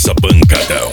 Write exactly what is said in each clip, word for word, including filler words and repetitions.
Começa pancadão.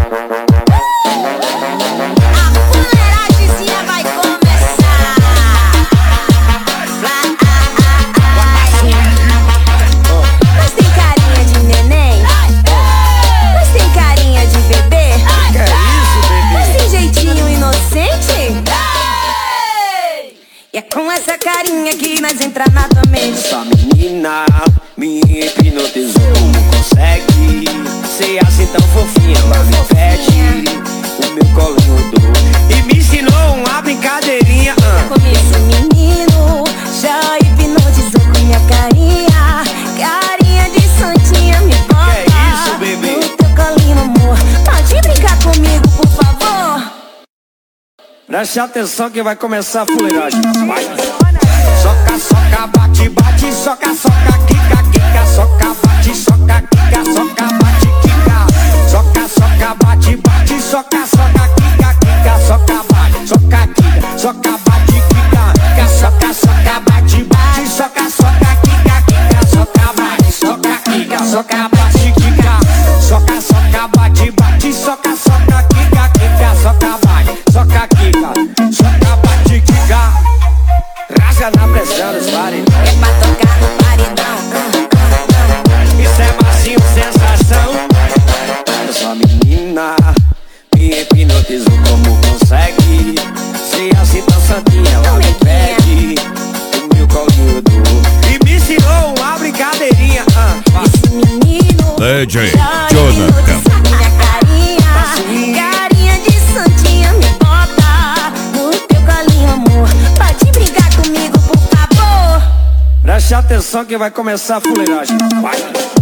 É com essa carinha que nós entra na tua mente. Essa menina me hipnotizou. Como consegue ser assim tão fofinha? Ela me pede o meu colinho dor e me ensinou uma brincadeirinha. uh. Como esse menino já hipnotizou com minha carinha. Carinha de santinha, me bota. Que é isso, bebê? No teu colinho, amor. Pode brincar comigo, por favor? Preste atenção que vai começar a fuleiragem. Vai. Soca, soca, bate, bate, soca, soca, quica, quica, soca, bate, soca, quica, soca, bate, quica. Soca, soca, bate, bate, soca, soca, quica, quica, soca, bate, soca, quica, soca, bate, quica. Soca, soca, bate, bate, soca, soca, quica, quica, soca, bate, soca, quica, soca, bate, quica. Soca, soca, bate, bate, soca, soca, quica, quica, soca, bate, soca, quica, soca, bate, quica. Rasga na pressão dos paredões. É pra tocar no paredão. Isso é macio, sensação. Essa menina me hipnotizou. Como consegue ser assim tão santinha? Ela me pede o meu colinho dor e me ensinou uma brincadeirinha. uh. Esse menino D J já Jonathan. hipnotizou com minha carinha. Carinha de santinha, me bota no teu colinho, amor. Pode brincar comigo, por favor? Preste atenção que vai começar a fuleiragem. Vai.